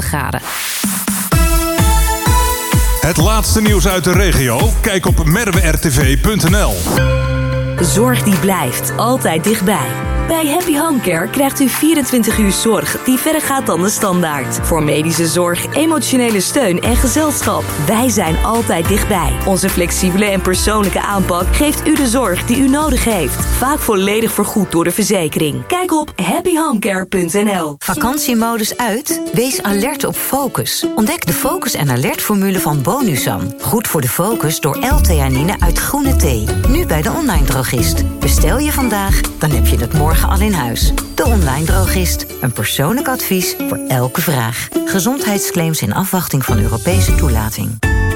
graden. Het laatste nieuws uit de regio? Kijk op merwertv.nl. Zorg die blijft altijd dichtbij. Bij Happy Home Care krijgt u 24 uur zorg die verder gaat dan de standaard. Voor medische zorg, emotionele steun en gezelschap. Wij zijn altijd dichtbij. Onze flexibele en persoonlijke aanpak geeft u de zorg die u nodig heeft. Vaak volledig vergoed door de verzekering. Kijk op happyhomecare.nl. Vakantiemodus uit? Wees alert op Focus. Ontdek de Focus en Alert-formule van Bonusan. Goed voor de focus door L-theanine uit groene thee. Nu bij de online drogist. Bestel je vandaag, dan heb je het morgen al in huis. De online drogist. Een persoonlijk advies voor elke vraag. Gezondheidsclaims in afwachting van Europese toelating.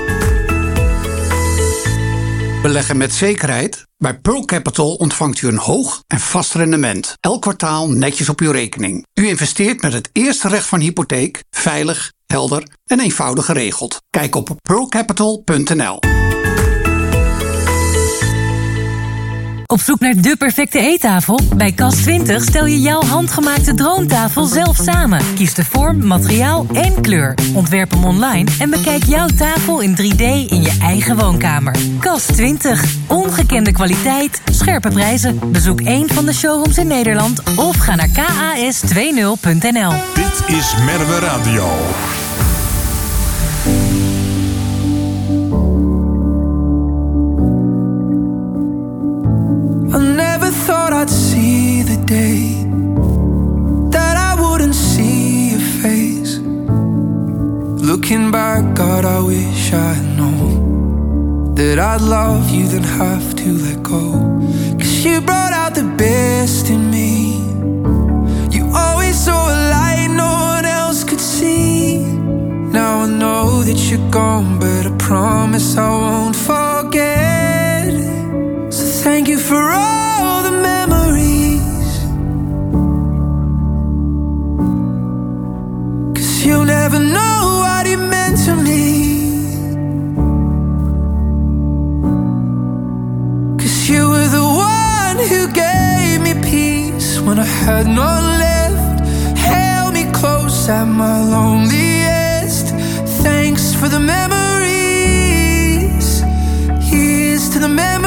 Beleggen met zekerheid? Bij Pearl Capital ontvangt u een hoog en vast rendement. Elk kwartaal netjes op uw rekening. U investeert met het eerste recht van hypotheek, veilig, helder en eenvoudig geregeld. Kijk op pearlcapital.nl. Op zoek naar de perfecte eettafel? Bij Cas20 stel je jouw handgemaakte droomtafel zelf samen. Kies de vorm, materiaal en kleur. Ontwerp hem online en bekijk jouw tafel in 3D in je eigen woonkamer. Cas20. Ongekende kwaliteit, scherpe prijzen. Bezoek één van de showrooms in Nederland of ga naar kas20.nl. Dit is Merwe Radio. I never thought I'd see the day that I wouldn't see your face. Looking back, God, I wish I'd known that I'd love you, then have to let go. 'Cause you brought out the best in me. You always saw a light no one else could see. Now I know that you're gone, but I promise I won't forget. So thank you for all the memories. 'Cause you'll never know what it meant to me. 'Cause you were the one who gave me peace when I had none left. Held me close at my loneliest. Thanks for the memories. Here's to the memories.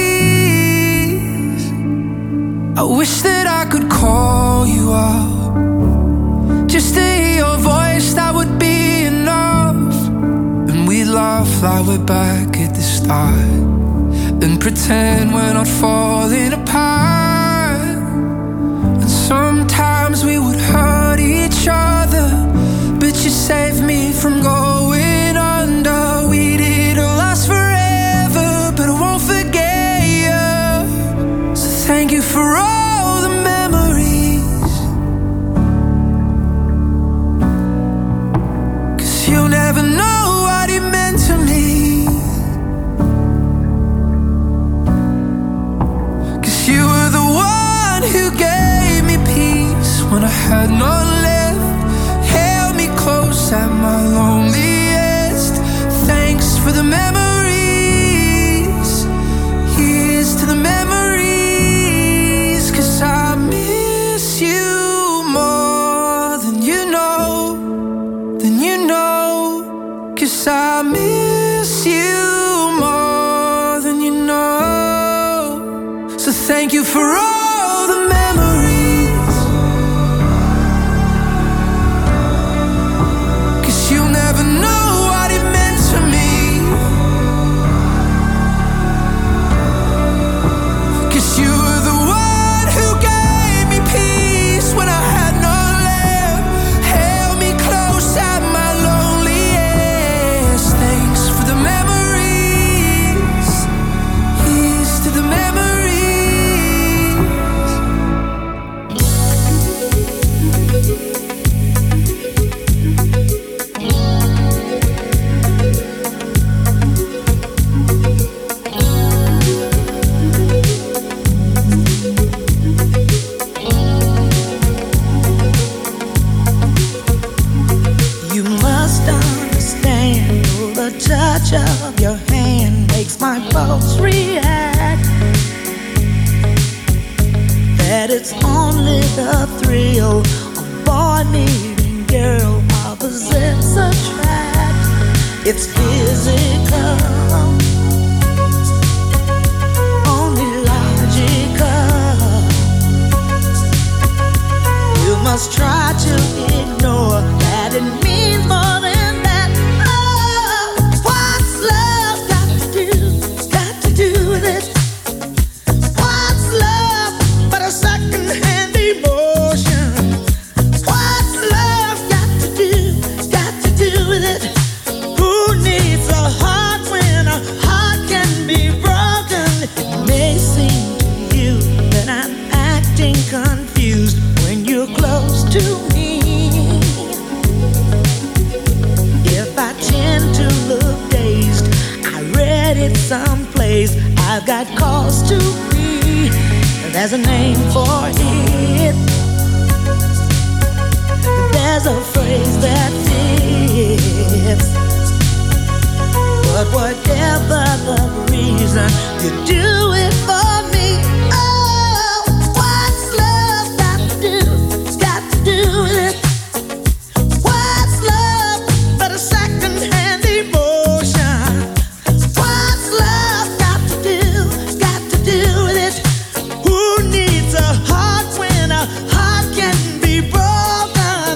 I wish that I could call you up, just to hear your voice, that would be enough. And we'd laugh like we're back at the start, and pretend we're not falling apart. And sometimes we would hurt each other, but you saved me from going under. We didn't last forever, but I won't forget you. So thank you for all the memories. 'Cause you'll never know what it meant to me. 'Cause you were the one who gave me peace when I had none left. Held me close at my loneliest. Thanks for the memories. Here's to the memories. 'Cause I miss you more than you know, than you know. 'Cause I miss you more than you know. So thank you for all the memories. 'Cause you'll never know what it meant to me. 'Cause you were the one who gave me peace when I had none left. Held me close at my loneliest. Thanks for the memories. Here's to the memories. You must understand, oh, the touch of your hand makes my pulse react. That it's only the thrill of boy meeting girl opposite. it's physical, only logical. You must try to ignore that it means more than that. Oh, what's love got to do with it? What's love but a second-hand emotion? What's love got to do with it? Who needs a heart when a heart can be broken? It may seem to you that I'm acting confused when you're close to me. If I tend to look dazed, I read it someplace. I've got cause to be. There's a name for it. There's a phrase that fits. But whatever the reason, you do it for me. Oh, what's love got to do with it? What's love but a second-hand emotion? What's love got to do with it? Who needs a heart when a heart can be broken?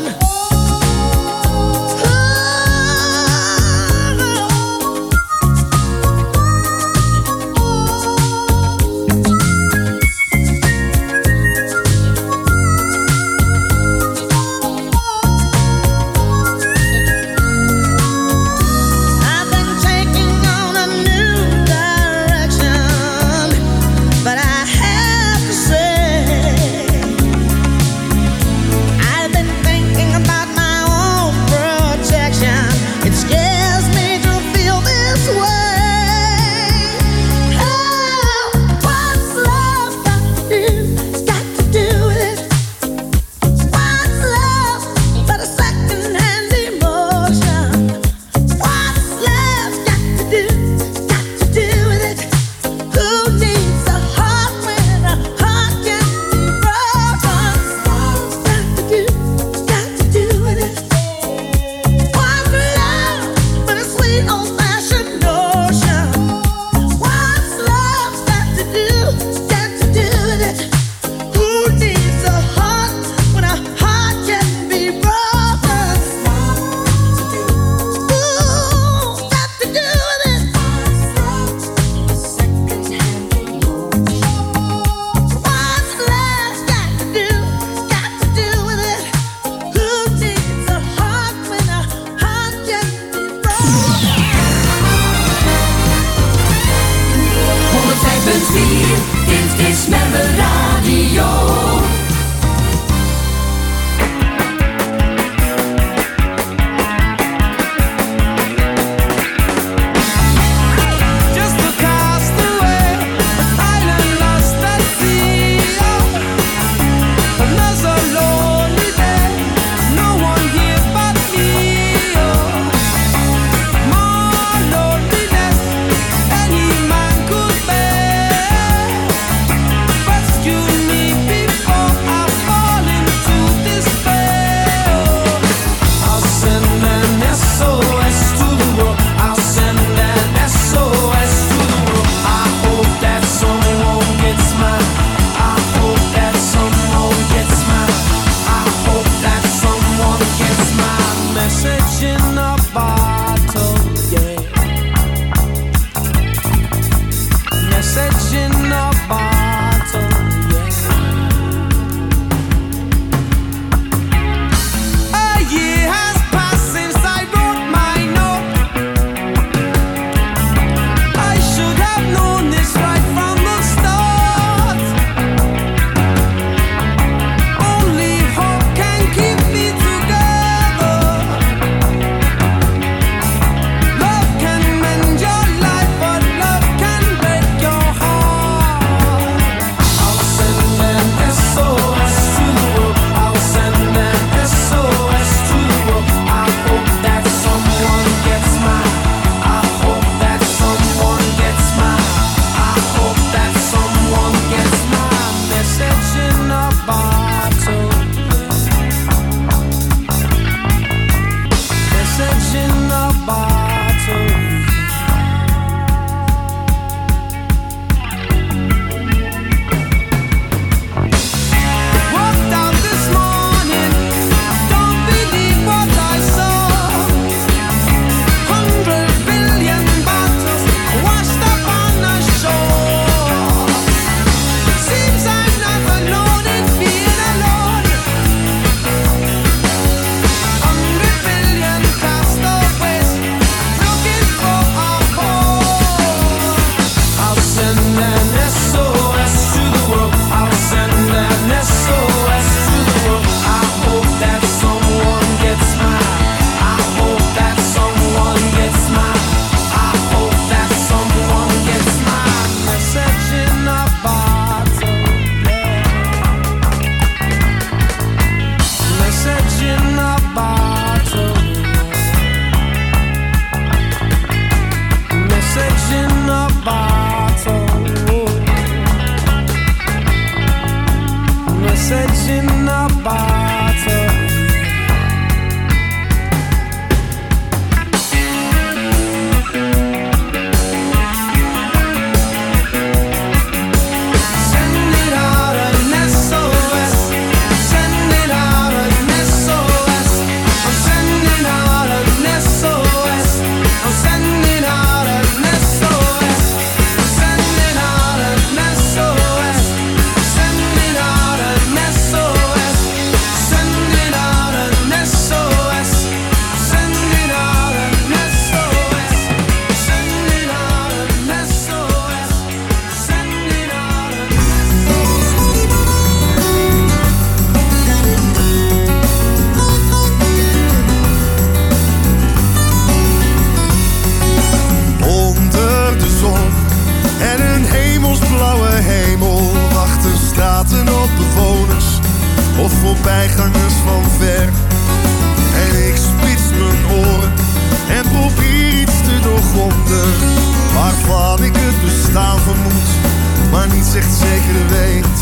voorbijgangers van ver. En ik spits mijn oren en probeer iets te doorgronden, waarvan ik het bestaan vermoed, maar niet echt zeker weet.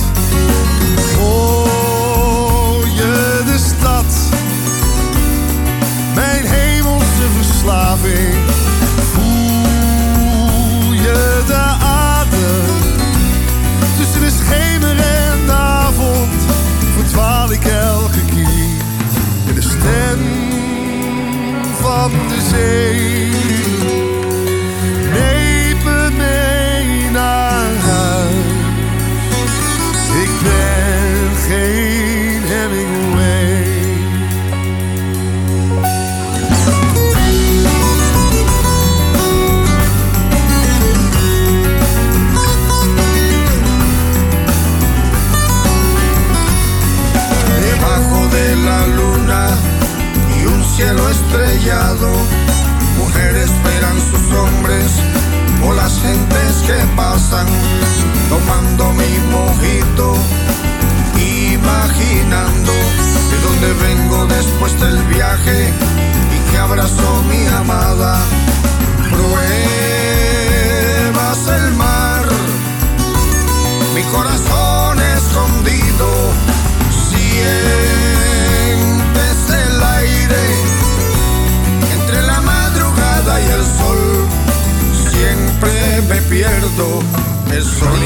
Hoor je de stad, mijn hemelse verslaving? Voel je de adem tussen de schemer en de avond? Verdwaal ik elke keer in de stem van de zee. Neem me mee naar huis. Ik ben geen Hemingway. Debajo de la luna y un cielo estrellado, mujeres esperan sus hombres o las gentes que pasan, tomando mi mojito, imaginando de dónde vengo después del viaje y que abrazó mi amada. Pruebas el mar, mi corazón escondido, sientes el aire entre la madrugada y el sol. Siempre me pierdo el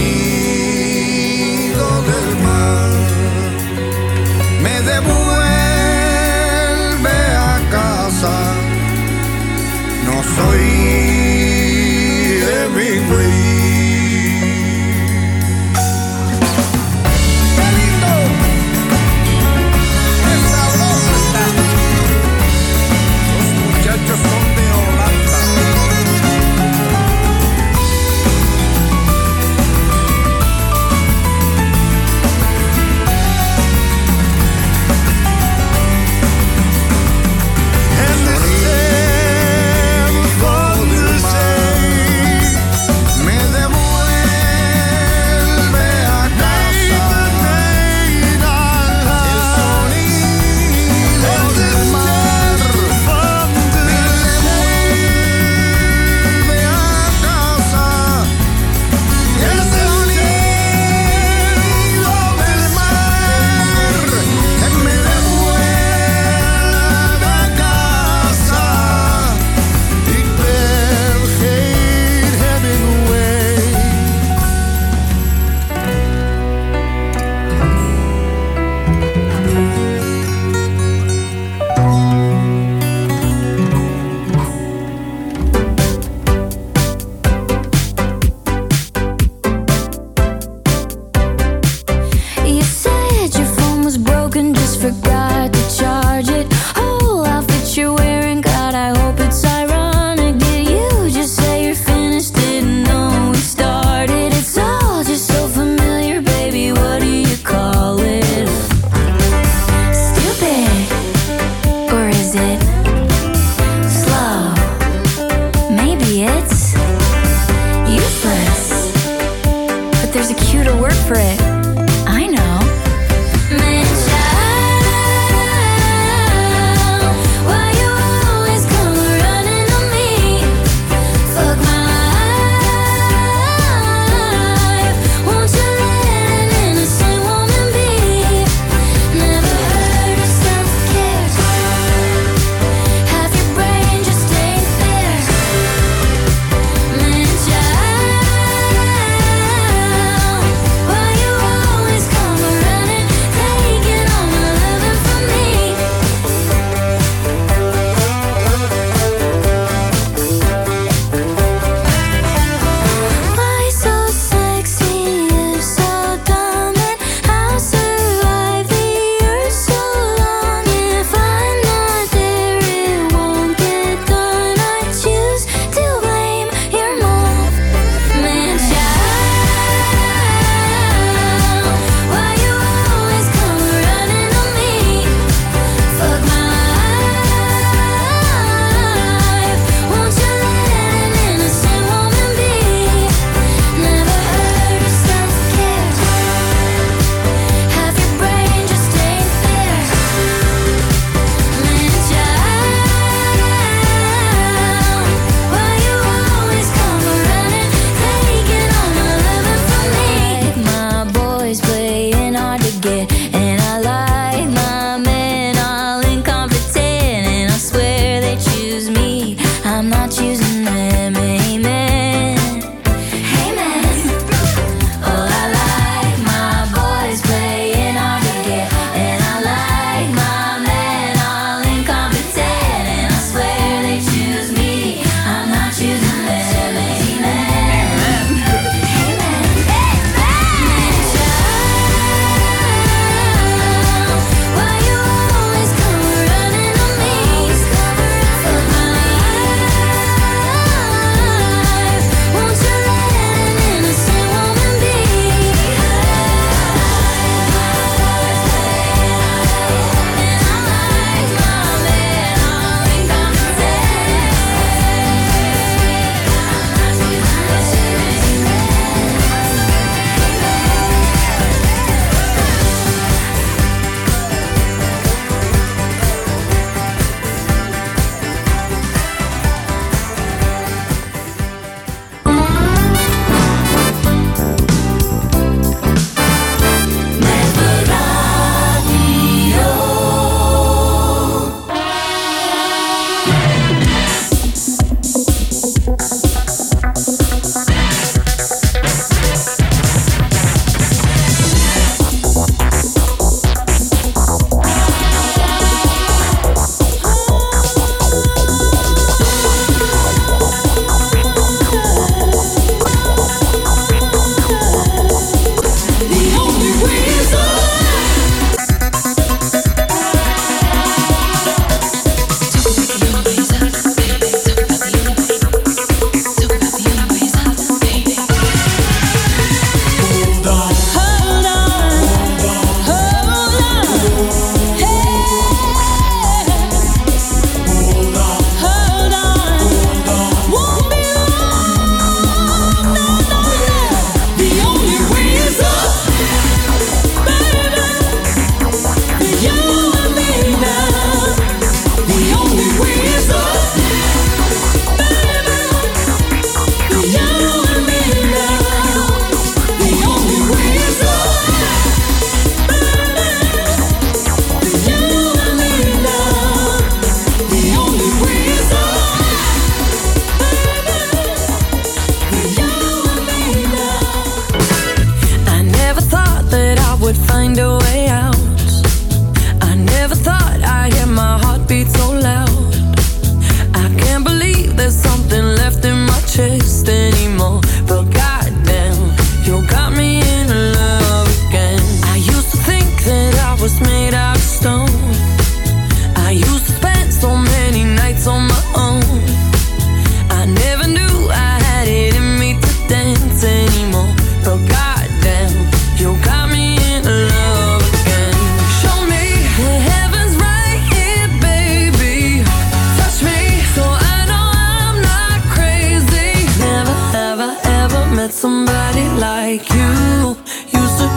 sonido del mar. Me devuelve a casa. No soy Hemingway. Me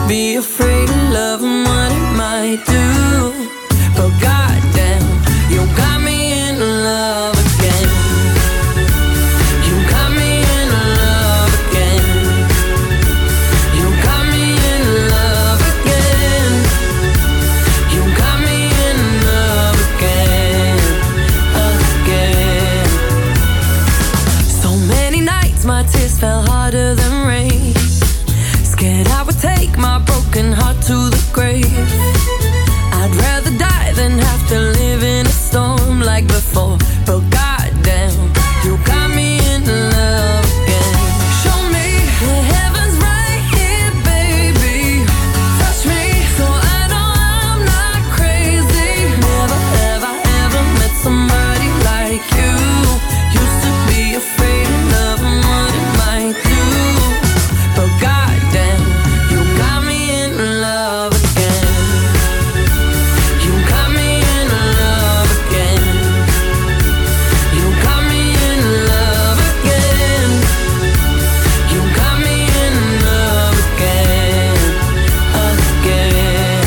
be afraid of love and what it might do. But goddamn, you got me in love again. You got me in love again. You got me in love again. You got me in love again, again. So many nights my tears fell harder than rain. Scared I would take my broken heart to the grave. I'd rather die than have to live in a storm like before. But goddamn, you got me in love again. Show me the heavens right here, baby. Touch me so I know I'm not crazy. Never have I ever met somebody like you. Used to be afraid of love and what it might do. But goddamn, you got me in love again. You got me in love again. You got me in love again. You got me in love again, again.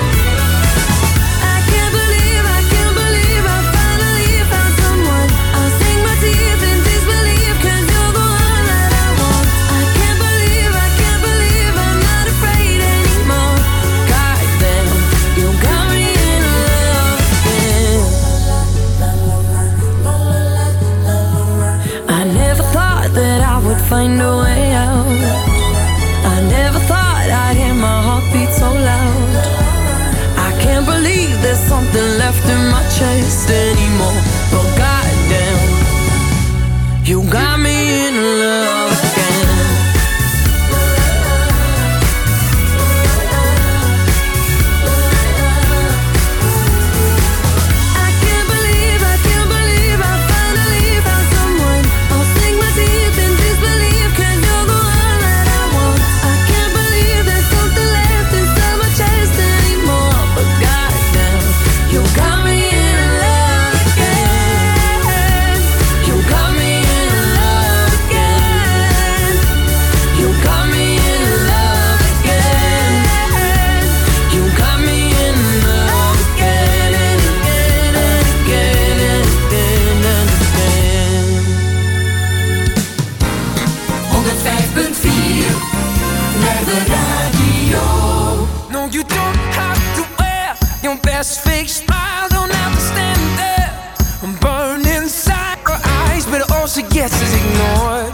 I can't believe I finally found someone. I'll sink my teeth in disbelief 'cause you're the one that I want. I can't believe I'm not afraid anymore. Goddamn, you got me in love again. I never thought that I would find a way out. I never thought I'd hear my heartbeat so loud. I can't believe there's something left in my chest anymore. But goddamn, you got me in love again. I can't believe I finally found someone. I'll sink my teeth in disbelief 'cause you're the one that I want. I can't believe there's something left inside my chest anymore. But goddamn, you got me in love again. You got me in love again. You got me in love again. You got me in love again and again and again and again and again. 105.4 naar de radio. No, you don't have to wear your best fake smile. Don't have to stand there and burn inside her eyes, but all she gets is ignored.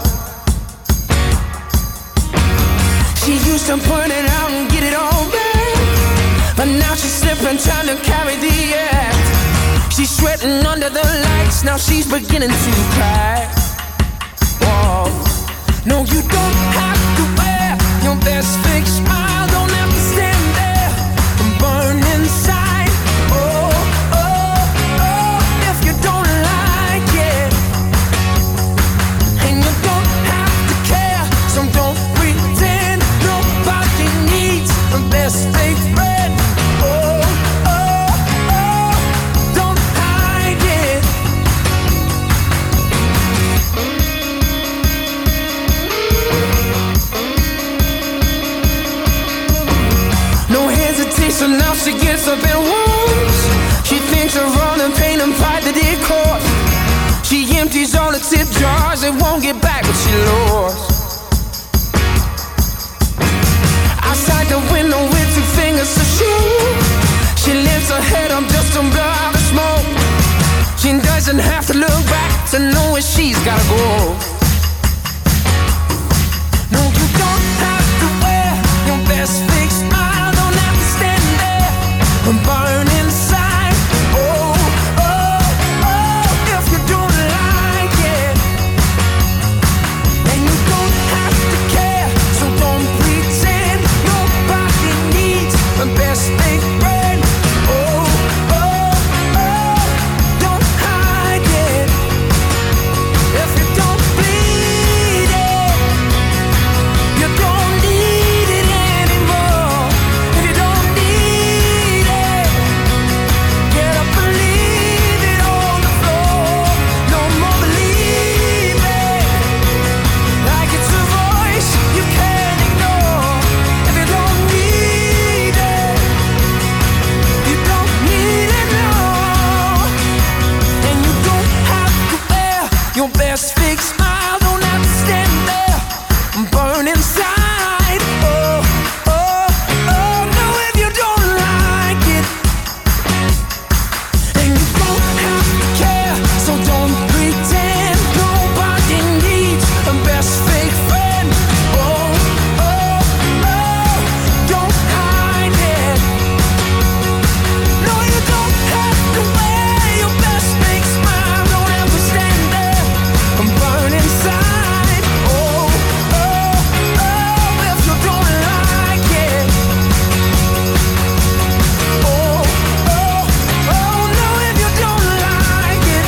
She used to point it out and get it all back, but now she's slipping, trying to carry the act. She's sweating under the lights, now she's beginning to crack. Whoa. No, you don't have to wear your best fake smile. Don't have to stand there and burn inside. Oh, oh, oh, if you don't like it. And you don't have to care, so don't pretend. Nobody needs a best fake friend. Oh, oh, oh, don't hide it. No hesitation, now she gets up and wounds. She thinks of all the pain and pride that it caused. She empties all the tip jars and won't get back what she lost. Outside the window with two fingers to shoot. She lifts her head up just to blow out the smoke. She doesn't have to look back to know where she's gotta go. No, you don't have to wear your best fake smile. Don't have to stand there and burn inside. Oh, oh, oh, if you don't like it. And you don't have to care, so don't pretend. Nobody needs a best fake friend. Oh, oh, oh, don't hide it. If you don't believe your best fake smile. Don't have to stand there and burn inside. Oh, oh, oh, no, if you don't like it, and you don't have to care, so don't pretend. Nobody needs a best fake friend. Oh, oh, oh, don't hide it. No, you don't have to wear your best fake smile. Don't have to stand there and burn inside. Oh, oh, oh, if you don't like it. Oh, oh, oh, no, if you don't like it.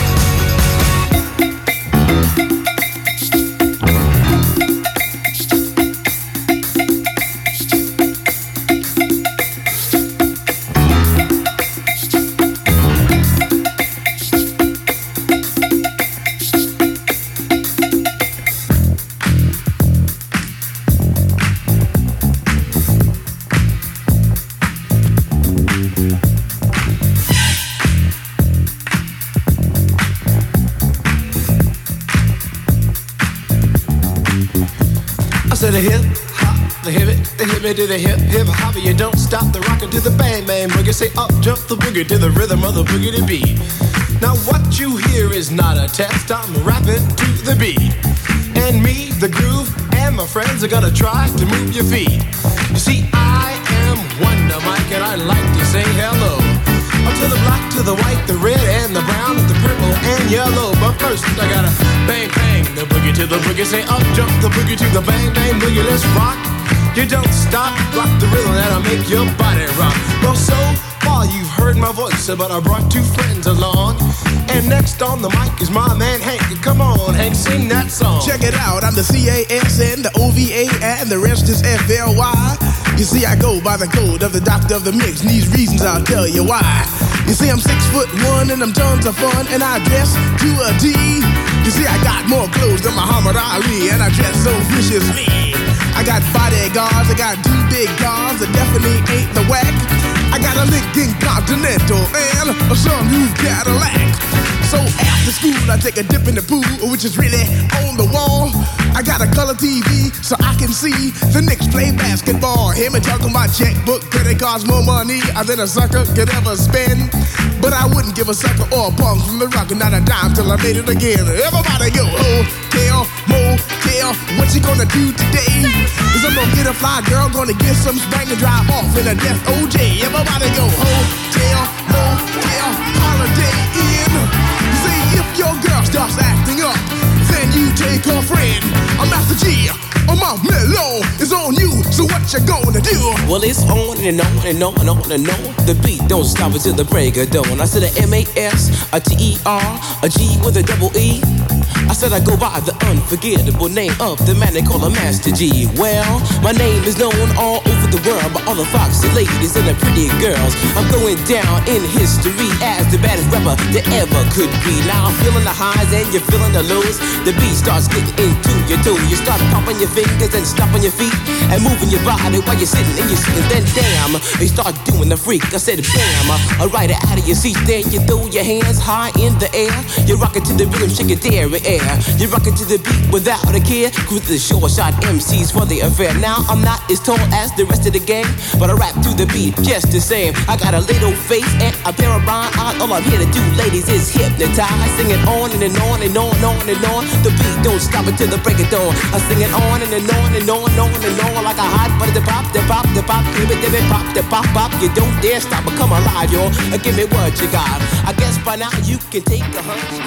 I said a hip hop, the hip it to the hip hip hop. You don't stop the rocker to the bang bang boogie. Say up jump the boogie to the rhythm of the boogie to beat. Now what you hear is not a test. I'm rapping to the beat, and me, the groove, and my friends are gonna try to move your feet. You see, I am Wonder Mike, and I like to say hello. Up to the black, to the white, the red, and the brown, the purple, and yellow. But first, I gotta bang, bang, the boogie to the boogie. Say up, jump the boogie to the bang, bang, boogie. Let's rock. You don't stop, rock the rhythm that'll make your body rock. Well, so far you've heard my voice, but I brought two friends along. And next on the mic is my man Hank. Come on, Hank, sing that song. Check it out, I'm the CASN, the OVA, and the rest is FLY. You see, I go by the code of the doctor of the mix, and these reasons I'll tell you why. You see, I'm 6'1" and I'm tons of fun, and I dress to a D. You see, I got more clothes than Muhammad Ali, and I dress so viciously. I got bodyguards, I got two big guns that definitely ain't the whack. I got a Lincoln Continental and a sunroof Cadillac. So after school, I take a dip in the pool, which is really on the wall. I got a color TV so I can see the Knicks play basketball. Hear me talking about checkbook, credit cards, more money than a sucker could ever spend. But I wouldn't give a sucker or a punk from the rock and not a dime till I made it again. Everybody go, hotel, motel, what you gonna do today? Is I'm gonna get a fly girl, gonna get some spring and drive off in a death OJ. Everybody go, hotel, motel, holiday inn. You see, if your girl starts acting up, then you take her friend. I'm Master G, my mellow is on you, so what you gonna do? Well, it's on and on and on and on and on. The beat don't stop until the break of dawn. I said a M-A-S, a T-E-R, a G with a double E. I said I go by the unforgettable name of the man they call a Master G. Well, my name is known all over the world by all the foxy ladies and the pretty girls. I'm going down in history as the baddest rapper that ever could be. Now I'm feeling the highs and you're feeling the lows. The beat starts getting into your toe. You start popping your fingers and stomping your feet and moving your body while you're sitting and you're sitting. Then damn, you start doing the freak. I said bam, right out of your seat. Then you throw your hands high in the air. You're rocking to the rhythm, shake your dairy air. You're rocking to the beat without a care. Cruise the short shot MCs for the affair. Now I'm not as tall as the rest of the gang, but I rap to the beat just the same. I got a little face and a pair of rhyme eyes. All I'm here to do, ladies, is hypnotize. Sing it on and on and on and on and on. The beat don't stop until the break of dawn. I sing it on and on and on and on and on like a hot butter. The pop, the pop, the pop, give it, pop, the pop, pop. You don't dare stop or come alive, y'all. Give me what you got. I guess by now you can take a hunch.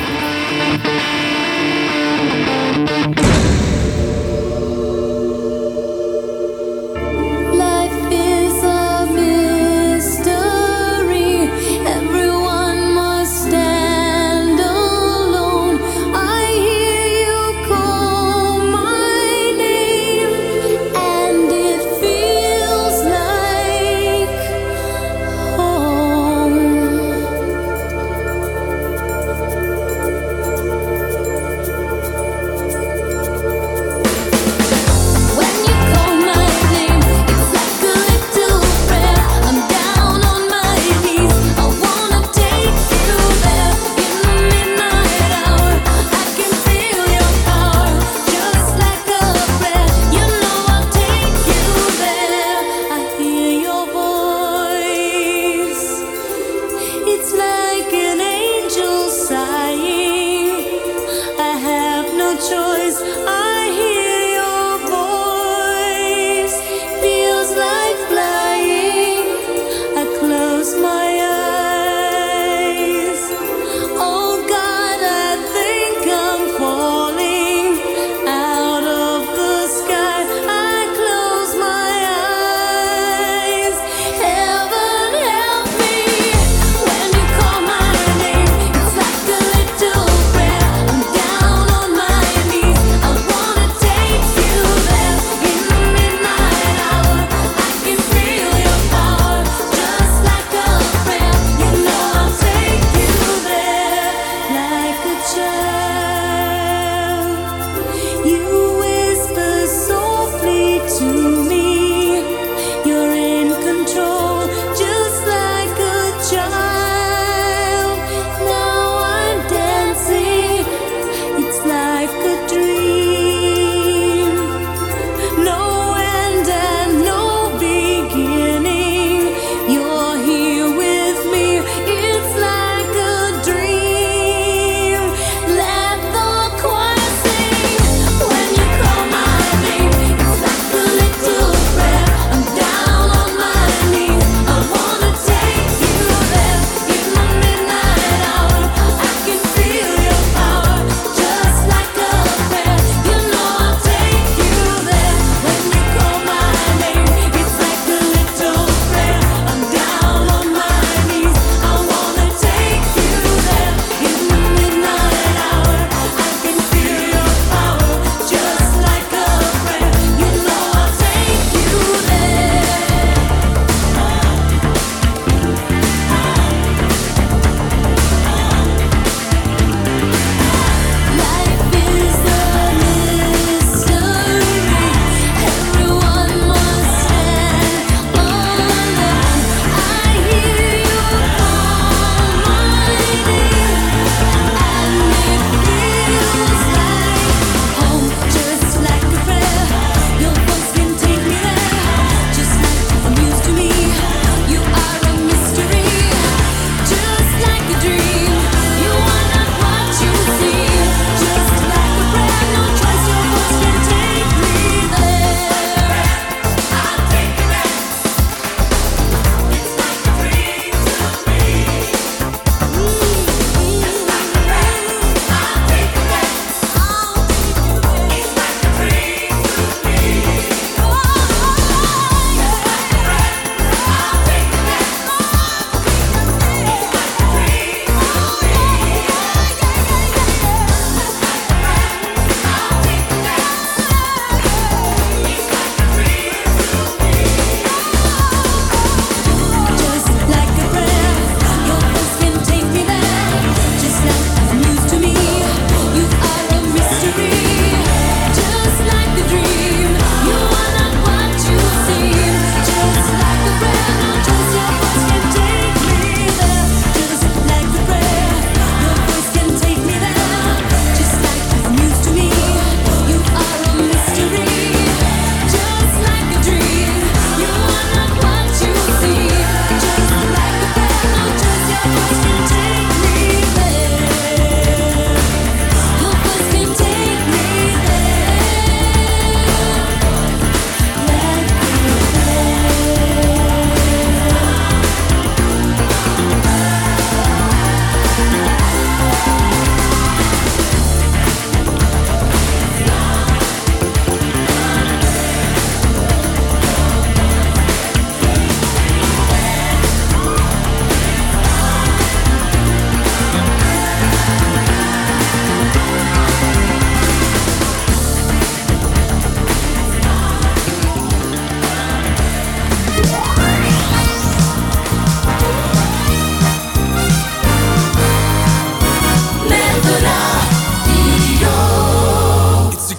Life is a mystery. Everyone must stand alone. I hear you call my name, and it feels like home.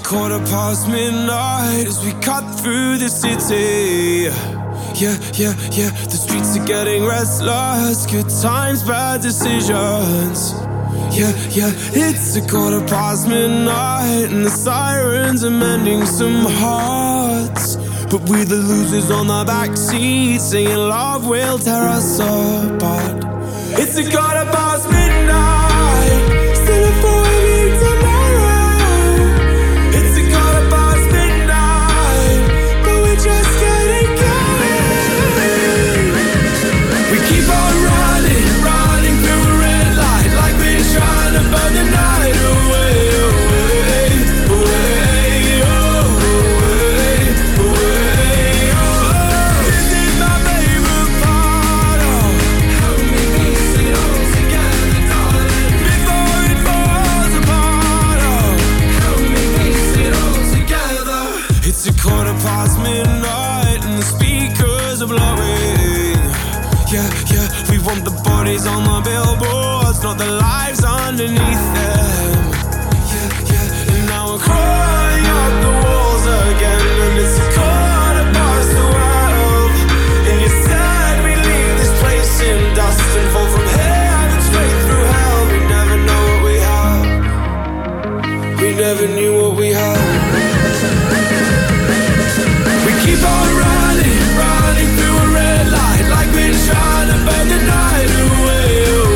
midnight as we cut through the city. Yeah, the streets are getting restless. Good times, bad decisions. Yeah, it's midnight and the sirens are mending some hearts. But we're the losers on the backseat, saying love will tear us apart. It's midnight, still a four-week tomorrow. It's midnight, but we're just getting going. We keep on running through a red light, like we're trying to burn the night away. Midnight and the speakers are blowing. Yeah, we want the bodies on the billboards, not the lives underneath them. Yeah, and now we're crawling up the walls again, and it's 12:15. And you said we leave this place in dust and fall from heaven straight through hell. We never know what we have. We never knew what we had. Keep on running through a red light, like we're trying to burn the night away.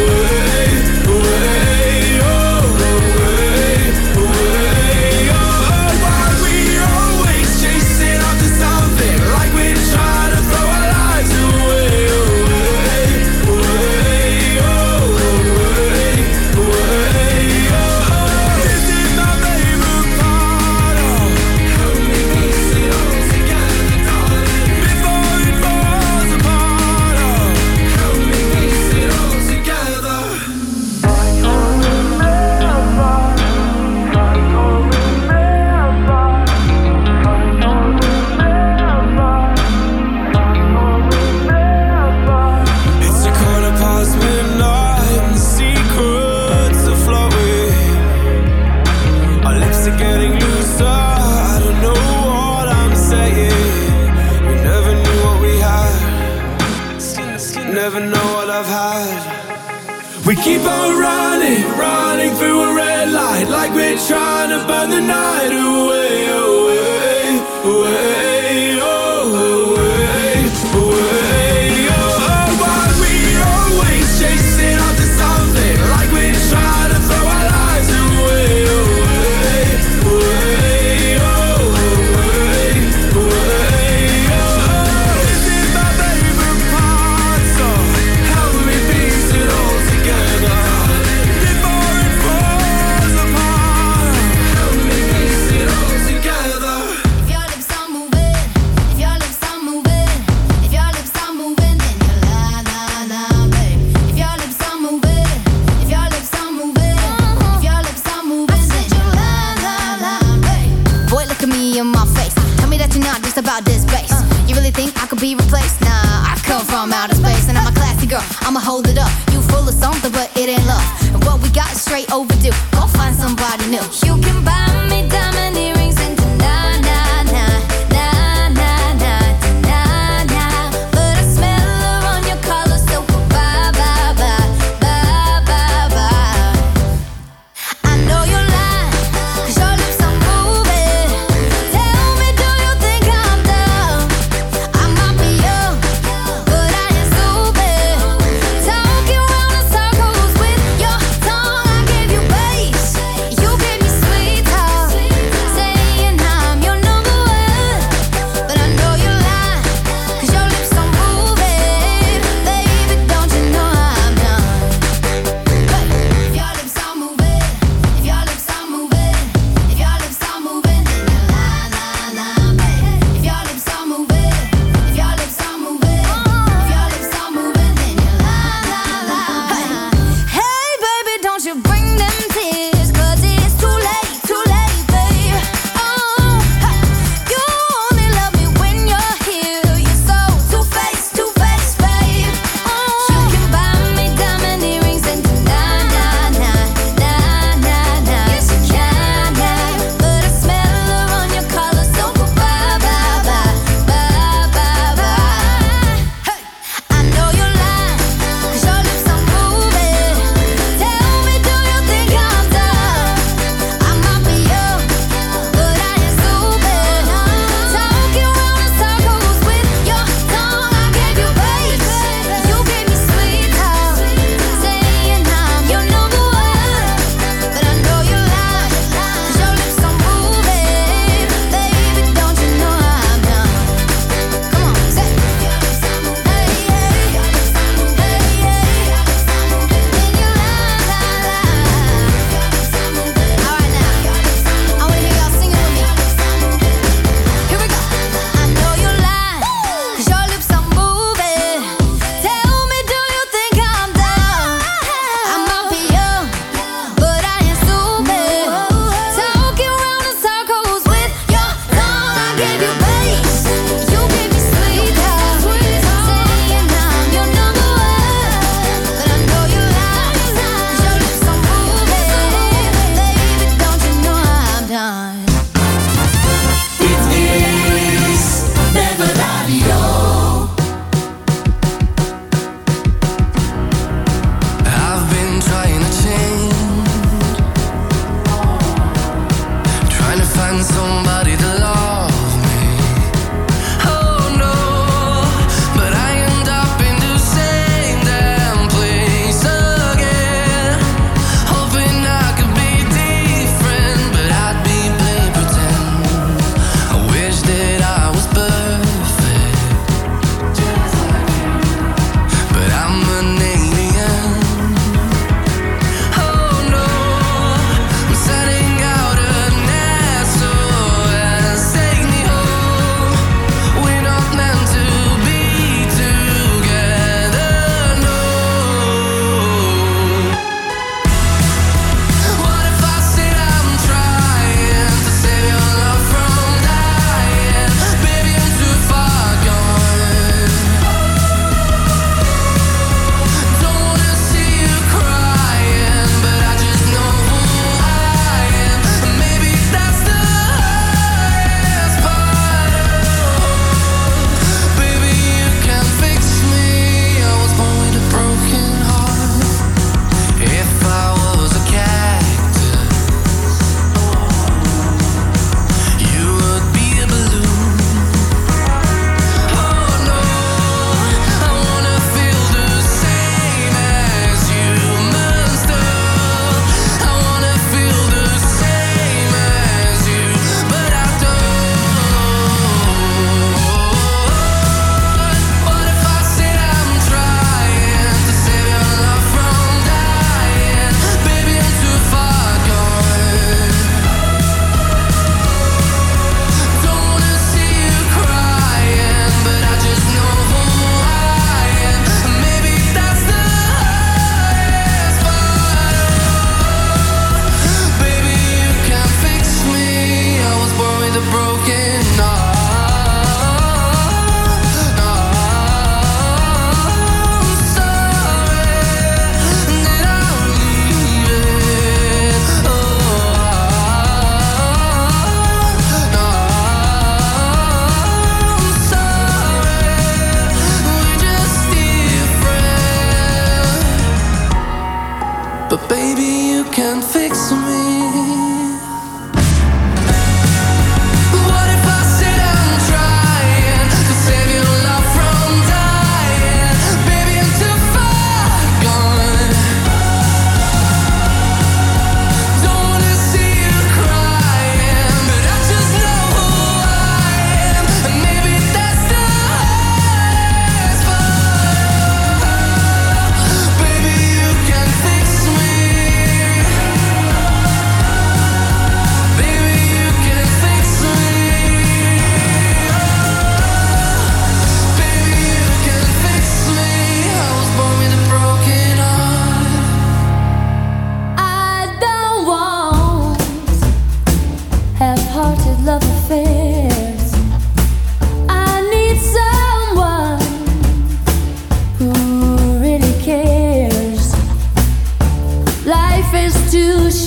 While we always chasing after something, like we're trying to throw our lives away. This is my favorite part. Help me piece it all together. We keep on running through a red light, like we're trying to burn the night away, away, away, away, away. While we always chasing after something, like we're trying to throw our lives away, away, away, away, away. This is my favorite part, so help me piece it all together. Before it falls apart, help me piece it all together. If your lips are moving, if your lips are moving, if your lips are moving, then you la la la, babe. If your lips are moving, if your lips are moving, if your lips are moving, then you la la la, babe. Boy, look at me in my face. Tell me that you're not just about this bass. You really think I could be replaced? Nah, I come from outer space, and I'm a classy girl. I'ma hold it up. You full of something, but it ain't love. And what we got is straight overdue. Go find somebody new. You can buy me diamond earrings and na na na na na na na na, but I smell her on your collar, so bye bye bye bye bye bye. I know you're lying, 'cause your lips are moving. Tell me, do you think I'm dumb? I might be young, but I ain't stupid. Talking round in circles with your tongue. I gave you bass, you gave me sweet.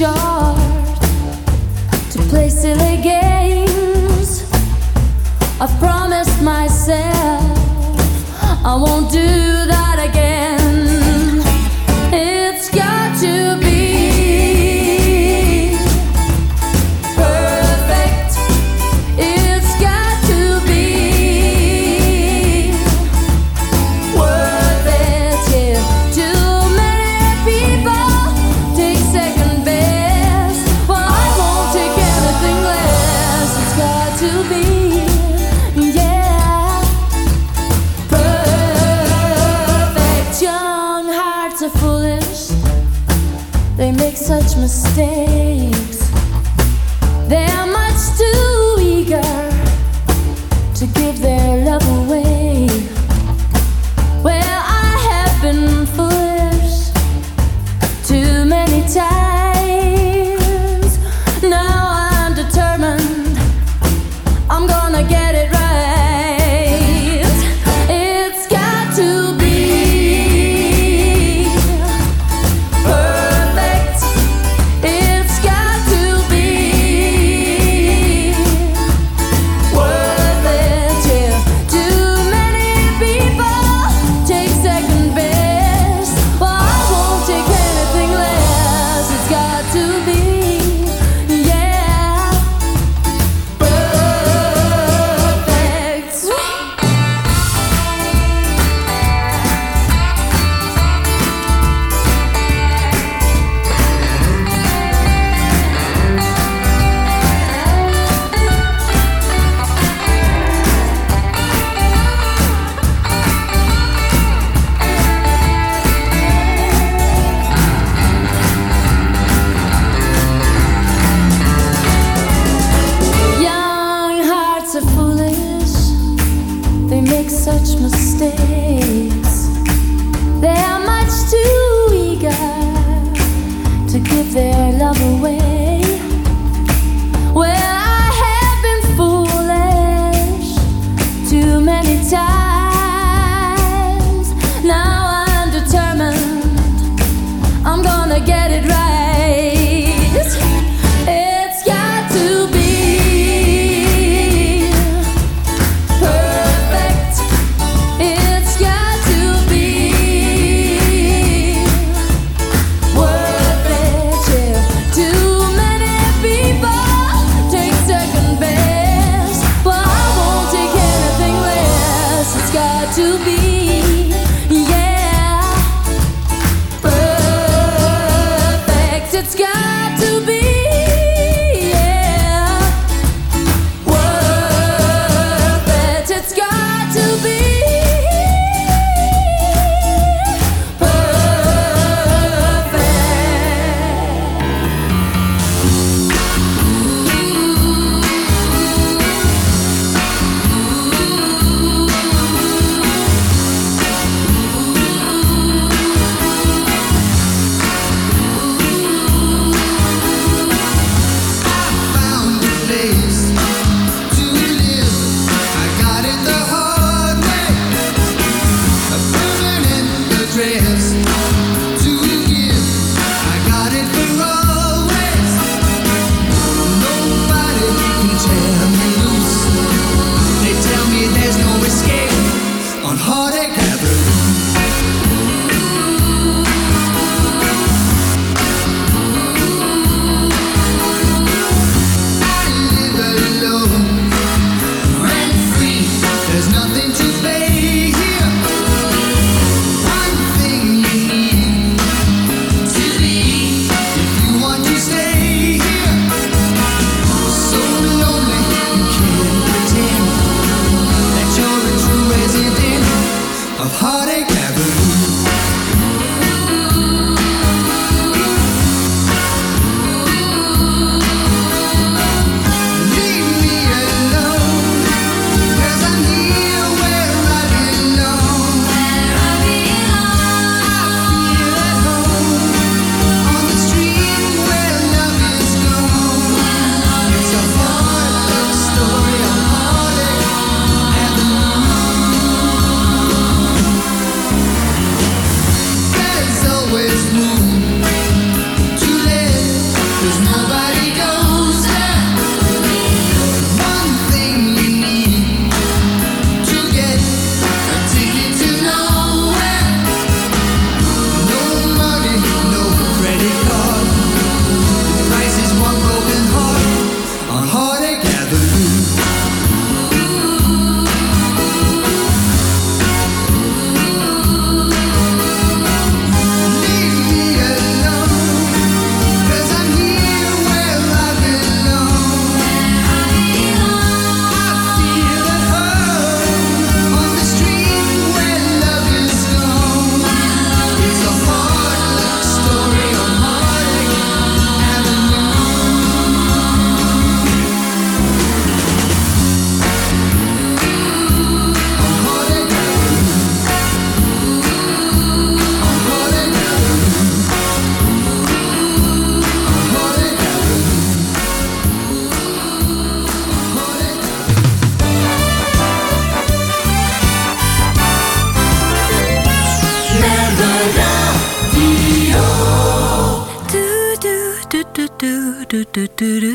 short to play silly games. I've promised myself I won't do that again. It's got to be perfect. It's got to be worth it. Yeah, too many people take second best. Well, I won't take anything less. It's got to be, yeah, perfect. Young hearts are foolish. They make such mistakes. They're much too eager to give their love away. Well, I have been foolish too many times. Now I'm determined I'm gonna get it right. It's got to be perfect. It's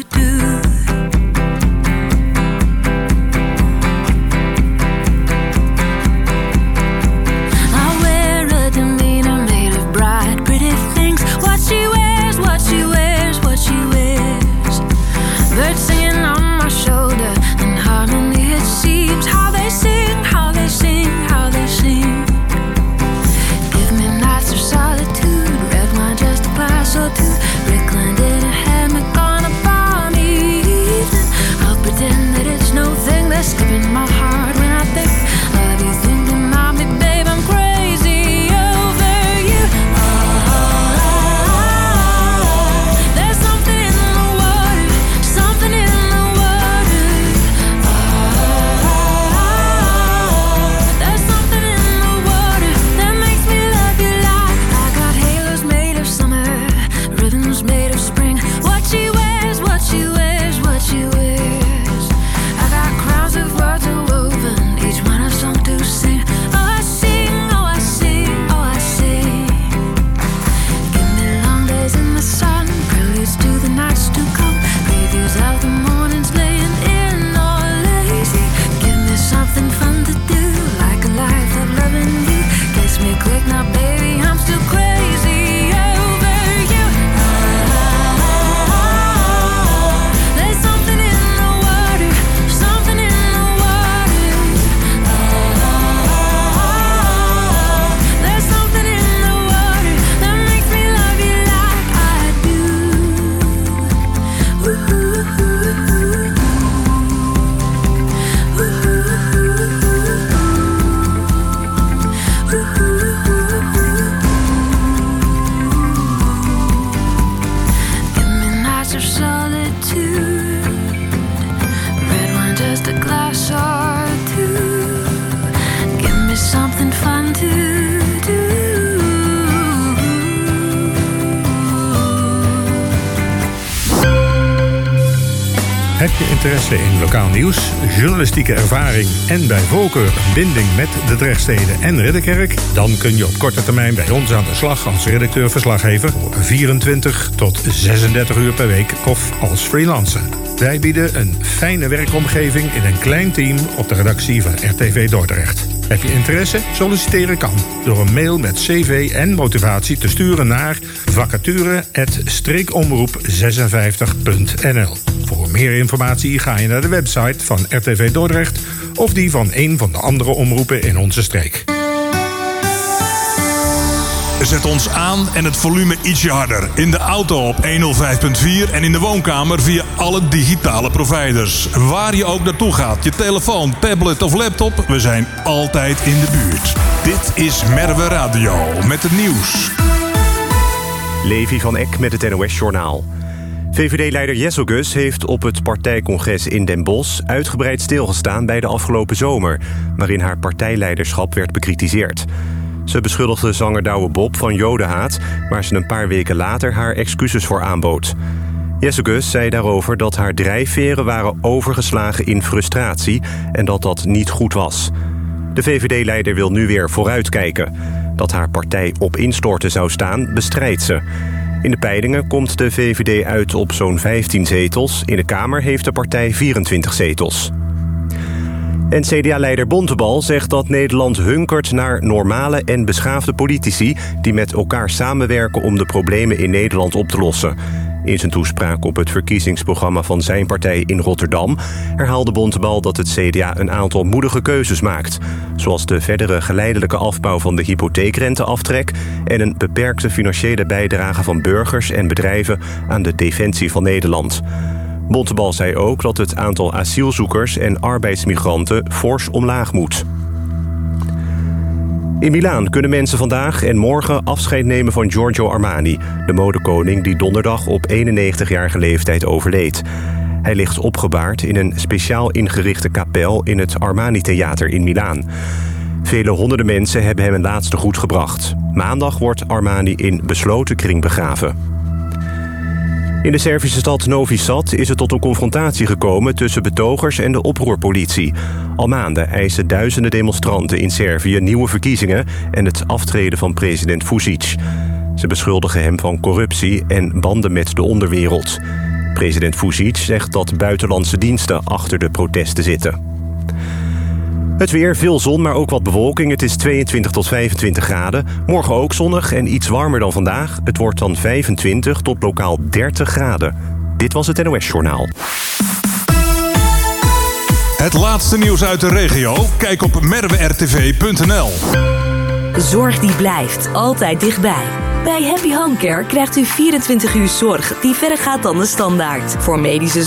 do. I wear a demeanor made of bright, pretty things. What she wears, what she wears, what she wears. Birds singing on my shoulder, in harmony it seems. How they sing, how they sing, how they sing. Give me nights of solitude, red wine, just a glass or two. Rickland in a hammock on a balmy evening. I'll pretend that it's no thing that's skipping my heart when I think of you. Thinking about me, babe, I'm crazy over you. There's something in the water, something in the water. There's something in the water that makes me love you like I got halos made of summer, ribbons made of spring. What she wears, what she wears, what she wears. I got crowns of words woven, each one a song to sing. Oh, I sing, oh, I sing, oh, I sing. Give me long days in the sun, preludes to the nights to come. Previews of the mornings laying in or lazy. Give me something fun to do, like a life of loving you. Kiss me quick now, baby, I'm still crazy over you. There's something in the water, something in the water. There's something in the water that makes me love you like I do. Give me nights of solitude, red wine, just a glass or two. Give me something fun to do. Heb je interesse in lokaal nieuws, journalistieke ervaring en bij voorkeur een binding met de Drechtsteden en Ridderkerk? Dan kun je op korte termijn bij ons aan de slag als redacteur-verslaggever voor 24 tot 36 uur per week of als freelancer. Wij bieden een fijne werkomgeving in een klein team op de redactie van RTV Dordrecht. Heb je interesse? Solliciteren kan door een mail met cv en motivatie te sturen naar vacature@streekomroep56.nl. Voor meer informatie ga je naar de website van RTV Dordrecht of die van een van de andere omroepen in onze streek. Zet ons aan en het volume ietsje harder. In de auto op 105.4 en in de woonkamer via alle digitale providers. Waar je ook naartoe gaat, je telefoon, tablet of laptop, we zijn altijd in de buurt. Dit is Merwe Radio met het nieuws. Levi van Eck met het NOS-journaal. VVD-leider Jesselgus heeft op het partijcongres in Den Bosch uitgebreid stilgestaan bij de afgelopen zomer, waarin haar partijleiderschap werd bekritiseerd. Ze beschuldigde zanger Douwe Bob van jodenhaat, waar ze een paar weken later haar excuses voor aanbood. Jesselgus zei daarover dat haar drijfveren waren overgeslagen in frustratie en dat dat niet goed was. De VVD-leider wil nu weer vooruitkijken. Dat haar partij op instorten zou staan, bestrijdt ze. In de peilingen komt de VVD uit op zo'n 15 zetels. In de Kamer heeft de partij 24 zetels. En CDA-leider Bontebal zegt dat Nederland hunkert naar normale en beschaafde politici die met elkaar samenwerken om de problemen in Nederland op te lossen. In zijn toespraak op het verkiezingsprogramma van zijn partij in Rotterdam herhaalde Bontebal dat het CDA een aantal moedige keuzes maakt. Zoals de verdere geleidelijke afbouw van de hypotheekrenteaftrek en een beperkte financiële bijdrage van burgers en bedrijven aan de defensie van Nederland. Bontebal zei ook dat het aantal asielzoekers en arbeidsmigranten fors omlaag moet. In Milaan kunnen mensen vandaag en morgen afscheid nemen van Giorgio Armani, de modekoning die donderdag op 91-jarige leeftijd overleed. Hij ligt opgebaard in een speciaal ingerichte kapel in het Armani-theater in Milaan. Vele honderden mensen hebben hem een laatste groet gebracht. Maandag wordt Armani in besloten kring begraven. In de Servische stad Novi Sad is het tot een confrontatie gekomen tussen betogers en de oproerpolitie. Al maanden eisen duizenden demonstranten in Servië nieuwe verkiezingen en het aftreden van president Vučić. Ze beschuldigen hem van corruptie en banden met de onderwereld. President Vučić zegt dat buitenlandse diensten achter de protesten zitten. Het weer, veel zon, maar ook wat bewolking. Het is 22 tot 25 graden. Morgen ook zonnig en iets warmer dan vandaag. Het wordt dan 25 tot lokaal 30 graden. Dit was het NOS Journaal. Het laatste nieuws uit de regio? Kijk op merwertv.nl. Zorg die blijft altijd dichtbij. Bij Happy Home Care krijgt u 24 uur zorg die verder gaat dan de standaard. Voor medische